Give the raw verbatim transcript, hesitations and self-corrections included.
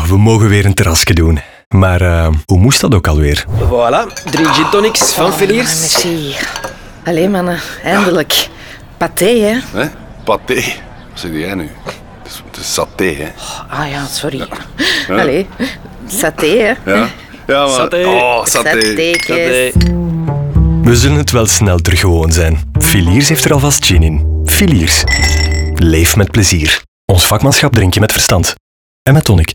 we mogen weer een terrasje doen. Maar uh, hoe moest dat ook alweer? Voilà, drie gin tonics van Filiers. Oh, merci. Allee, mannen, eindelijk. Paté, hè? Hè? Paté. Wat zeg jij nu? Het is, het is saté, hè? Oh, ah ja, sorry. Ja. Allee, saté, hè? Ja, ja maar... Saté. Oh, saté. Satékes. We zullen het wel snel terug gewoon zijn. Filiers heeft er alvast gin in. Filiers. Leef met plezier. Ons vakmanschap drink je met verstand. En met tonic.